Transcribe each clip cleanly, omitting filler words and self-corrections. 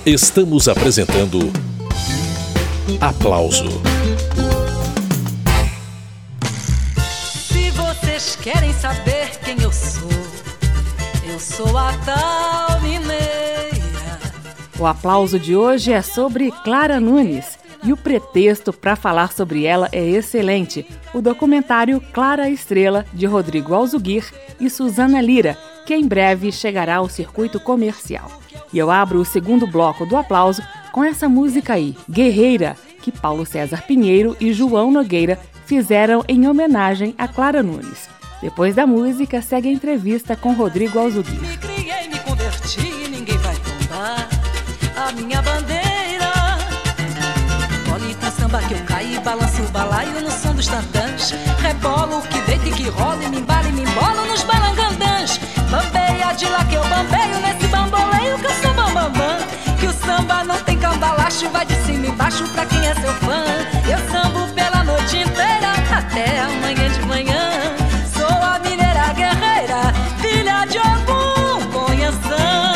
Estamos apresentando Aplauso. Se vocês querem saber quem eu sou a tal mineira. O Aplauso de hoje é sobre Clara Nunes. E o pretexto para falar sobre ela é excelente. O documentário Clara Estrela, de Rodrigo Alzuguir e Suzana Lira, que em breve chegará ao circuito comercial. E eu abro o segundo bloco do Aplauso com essa música aí, Guerreira, que Paulo César Pinheiro e João Nogueira fizeram em homenagem a Clara Nunes. Depois da música, segue a entrevista com Rodrigo Alzuguir. Me criei, me converti, ninguém vai tombar a minha bandeira. Olhe com samba que eu caí, balanço o balaio no som dos tantãs. Rebolo que deita e que rola, e me embala e me embolo nos balangandãs. Bambeia de lá que eu bambeio, nesse bamboleio que eu sou bambambam. Que o samba não tem cambalacho, vai de cima e embaixo pra quem é seu fã. Eu sambo pela noite inteira, até amanhã de manhã. Sou a mineira guerreira, filha de algum Conhançã.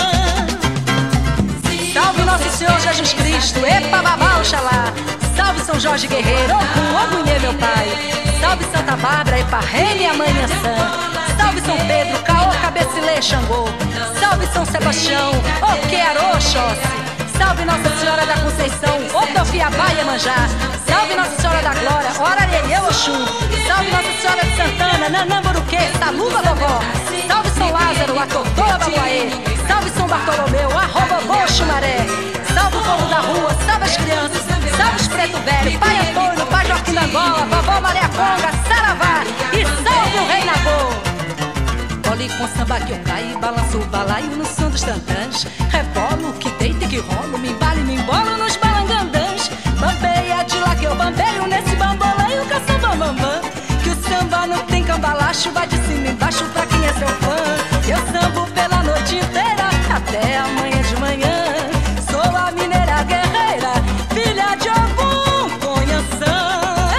Salve Nosso Senhor Jesus Cristo, epa babá oxalá. Salve São Jorge Guerreiro, Ogum, Ogunhê meu pai. Salve Santa Bárbara, epa rei minha mãe Ançã. Salve São Pedro, Caô, Cabecilê, Xangô. Salve São Sebastião, Oquearô, Oxóssi. Salve Nossa Senhora da Conceição, Otofiabá, Iemanjá. Salve Nossa Senhora da Glória, Orarelê, Oxum. Salve Nossa Senhora de Santana, Nanamburuquê, Saluba, Vovó. Salve São Lázaro, Atotoa, Baguaê. Salve São Bartolomeu, Arroba, Xumaré. Salve o povo da rua, salve as crianças. Salve os preto velho, Pai Antônio, Pai Joaquim da Angola, Vovó Maria Conga, Saravá. E salve o Rei Nagô. Olhe com samba que eu caí, balanço o balaio no som dos tantãs. Rebolo que deita e que rolo, me embalo e me embolo nos balangandãs. Bambeia de lá que eu bambeio, nesse bamboleio que eu sou bambambam. Que o samba não tem cambalacho, vai de cima e embaixo pra quem é seu fã. Eu sambo pela noite inteira, até amanhã de manhã. Sou a mineira guerreira, filha de algum Conhançã.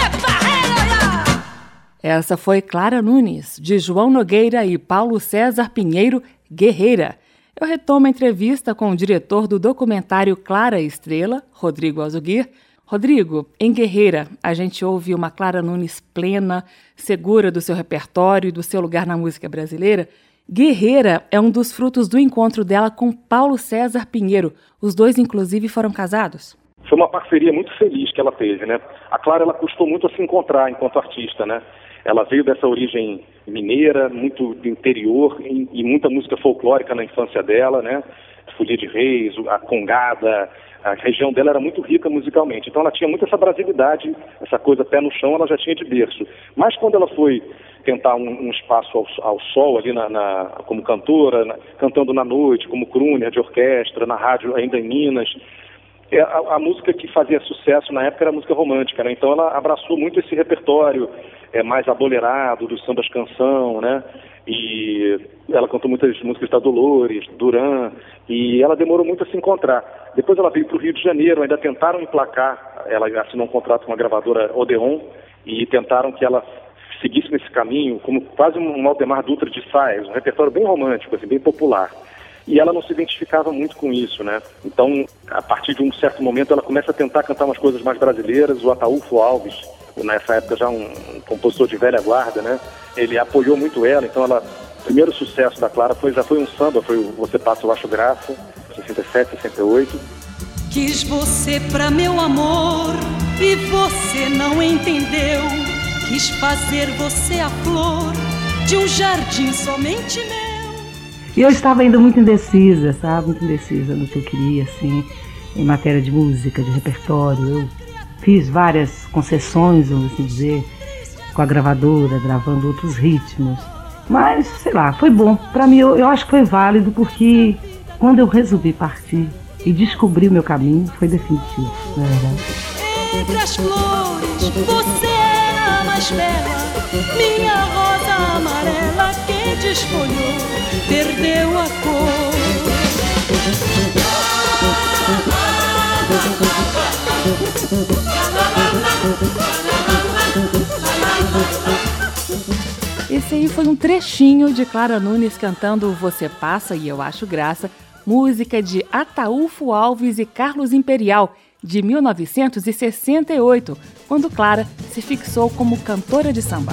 Essa foi Clara Nunes, de João Nogueira e Paulo César Pinheiro, Guerreira. Eu retomo a entrevista com o diretor do documentário Clara Estrela, Rodrigo Alzuguir. Rodrigo, em Guerreira, a gente ouve uma Clara Nunes plena, segura do seu repertório e do seu lugar na música brasileira. Guerreira é um dos frutos do encontro dela com Paulo César Pinheiro. Os dois, inclusive, foram casados? Foi uma parceria muito feliz que ela teve, né? A Clara, ela custou muito a se encontrar enquanto artista, né? Ela veio dessa origem mineira, muito do interior, e muita música folclórica na infância dela, né? Folia de Reis, a Congada, a região dela era muito rica musicalmente. Então ela tinha muito essa brasilidade, essa coisa pé no chão, ela já tinha de berço. Mas quando ela foi tentar um espaço ao sol ali como cantora, cantando na noite, como crooner de orquestra, na rádio ainda em Minas, a música que fazia sucesso na época era a música romântica, né? Então ela abraçou muito esse repertório mais abolerado, dos sambas canção, né? E ela cantou muitas músicas da Dolores, Duran, e ela demorou muito a se encontrar. Depois ela veio para o Rio de Janeiro, ainda tentaram emplacar, ela assinou um contrato com a gravadora Odeon, e tentaram que ela seguisse nesse caminho, como quase um Aldemar Dutra de Sais, um repertório bem romântico, assim, bem popular. E ela não se identificava muito com isso, né? Então, a partir de um certo momento, ela começa a tentar cantar umas coisas mais brasileiras. O Ataúfo Alves, nessa época já um compositor de velha guarda, né? Ele apoiou muito ela, então o primeiro sucesso da Clara já foi um samba, foi o Você Passa, Eu Acho Graça, 67, 68. Quis você pra meu amor e você não entendeu. Quis fazer você a flor de um jardim somente meu. E eu estava ainda muito indecisa, sabe? Muito indecisa no que eu queria, assim, em matéria de música, de repertório. Eu fiz várias concessões, vamos assim dizer, com a gravadora, gravando outros ritmos. Mas, sei lá, foi bom. Para mim, eu acho que foi válido, porque quando eu resolvi partir e descobrir o meu caminho, foi definitivo, na verdade. Entre as flores, você era a mais bela, minha rosa amarela que desfolhou, perdeu a cor. Esse aí foi um trechinho de Clara Nunes cantando Você Passa e Eu Acho Graça música de Ataúfo Alves e Carlos Imperial, de 1968, quando Clara se fixou como cantora de samba.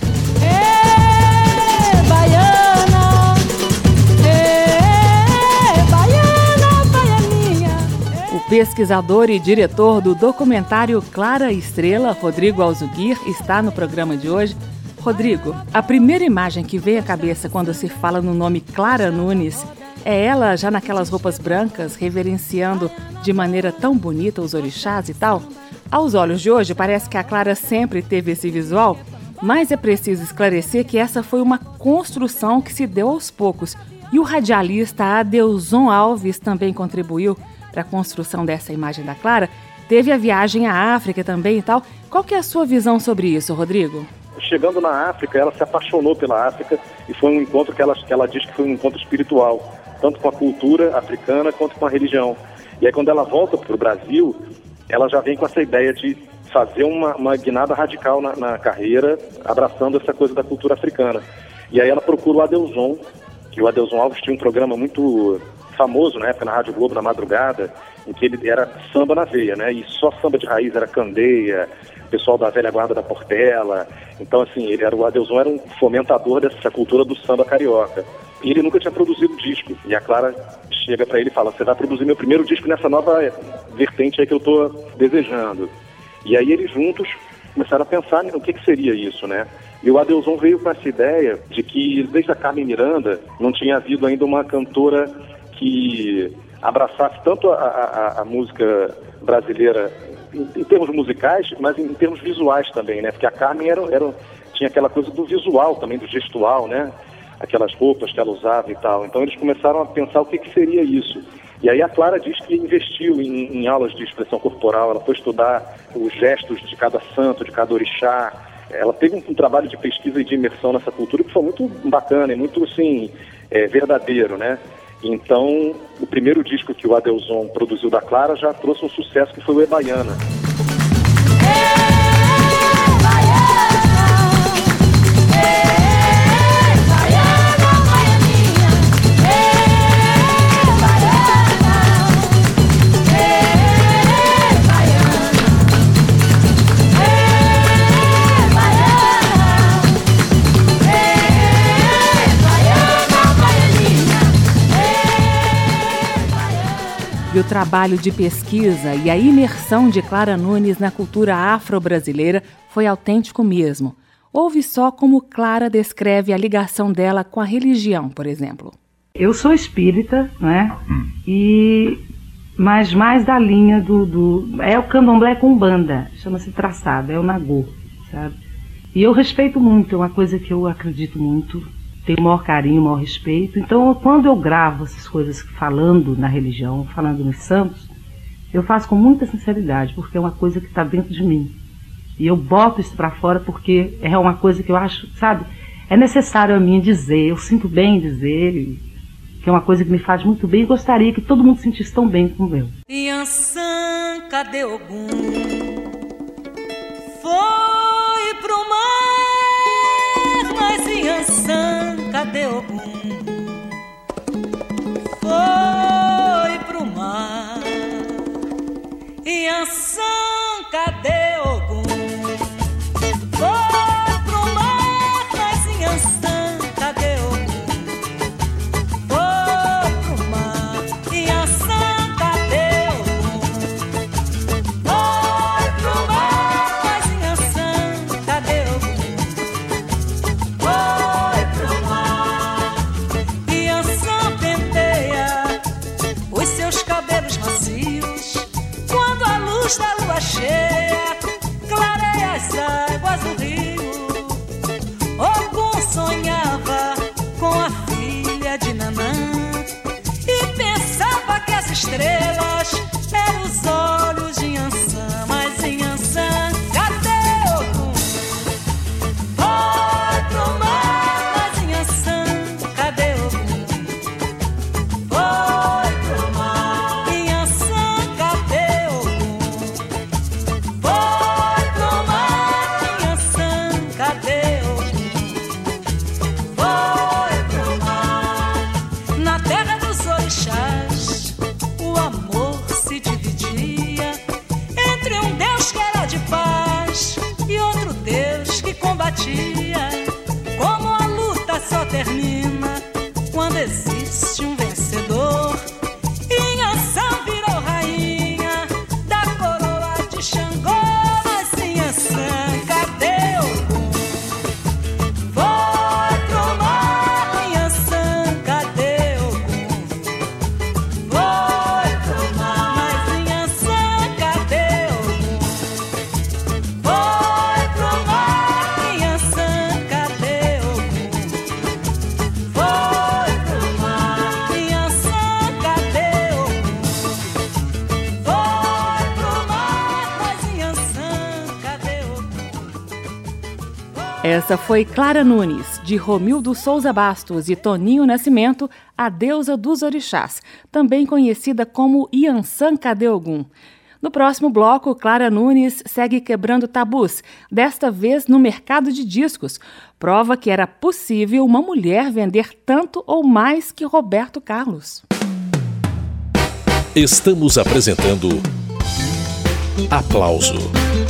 Baiana, baiana, baianinha. O pesquisador e diretor do documentário Clara Estrela, Rodrigo Alzuguir, está no programa de hoje. Rodrigo, a primeira imagem que vem à cabeça quando se fala no nome Clara Nunes é ela já naquelas roupas brancas, reverenciando de maneira tão bonita os orixás e tal? Aos olhos de hoje, parece que a Clara sempre teve esse visual, mas é preciso esclarecer que essa foi uma construção que se deu aos poucos. E o radialista Adelson Alves também contribuiu para a construção dessa imagem da Clara. Teve a viagem à África também e tal. Qual que é a sua visão sobre isso, Rodrigo? Chegando na África, ela se apaixonou pela África e foi um encontro que ela diz que foi um encontro espiritual, tanto com a cultura africana quanto com a religião. E aí quando ela volta para o Brasil, ela já vem com essa ideia de fazer uma guinada radical na carreira, abraçando essa coisa da cultura africana. E aí ela procura o Adelson, que o Adelson Alves tinha um programa muito famoso na época na Rádio Globo, na madrugada, em que ele era samba na veia, né? E só samba de raiz, era Candeia, pessoal da velha guarda da Portela. Então, assim, o Adelson era um fomentador dessa cultura do samba carioca. E ele nunca tinha produzido disco. E a Clara chega para ele e fala: você vai produzir meu primeiro disco nessa nova vertente aí que eu tô desejando. E aí eles juntos começaram a pensar no que seria isso, né? E o Adelson veio com essa ideia de que, desde a Carmen Miranda, não tinha havido ainda uma cantora que abraçasse tanto a música brasileira em termos musicais, mas em termos visuais também, né? Porque a Carmen tinha aquela coisa do visual também, do gestual, né? Aquelas roupas que ela usava e tal. Então eles começaram a pensar o que seria isso. E aí a Clara diz que investiu em aulas de expressão corporal, ela foi estudar os gestos de cada santo, de cada orixá. Ela teve um trabalho de pesquisa e de imersão nessa cultura que foi muito bacana e muito, assim, verdadeiro, né? Então, o primeiro disco que o Adelson produziu da Clara já trouxe um sucesso, que foi o Baiana. O trabalho de pesquisa e a imersão de Clara Nunes na cultura afro-brasileira foi autêntico mesmo. Ouve só como Clara descreve a ligação dela com a religião, por exemplo. Eu sou espírita, né? Mas mais da linha é o candomblé com banda, chama-se traçado, é o nagô, sabe? E eu respeito muito, é uma coisa que eu acredito muito, tenho o maior carinho, o maior respeito. Então, quando eu gravo essas coisas falando na religião, falando nos santos, eu faço com muita sinceridade, porque é uma coisa que está dentro de mim. E eu boto isso para fora porque é uma coisa que eu acho, sabe, é necessário a mim dizer, eu sinto bem dizer, que é uma coisa que me faz muito bem e gostaria que todo mundo sentisse tão bem como eu. Yansan, cadê Ogum? Foi pro mar, mas Yansan, cadê Ogum? Foi pro mar. Yansan, cadê Ogum? Foi pro mar, mas Yansan, cadê Ogum? Foi pro mar. Yansan, cadê Ogum? Foi pro mar, mas Yansan, cadê Ogum? Foi pro mar. Yansan penteia os seus cabelos macios quando a luz da lua cheia clareia as águas do rio. Ogum sonhava com a filha de Nanã e pensava que as estrelas eram os olhos de Yansan. Mas Yansan, cadê Ogum? Foi pro mar, mas Yansan, cadê Ogum? Foi pro mar. Yansan, cadê Ogum? Foi pro mar. Yansan, cadê Ogum? Foi pro mar. Na terra dos orixás Essa foi Clara Nunes, de Romildo Souza Bastos e Toninho Nascimento, a deusa dos orixás, também conhecida como Iansã Kadeogum. No próximo bloco, Clara Nunes segue quebrando tabus, desta vez no mercado de discos. Prova que era possível uma mulher vender tanto ou mais que Roberto Carlos. Estamos apresentando Aplauso.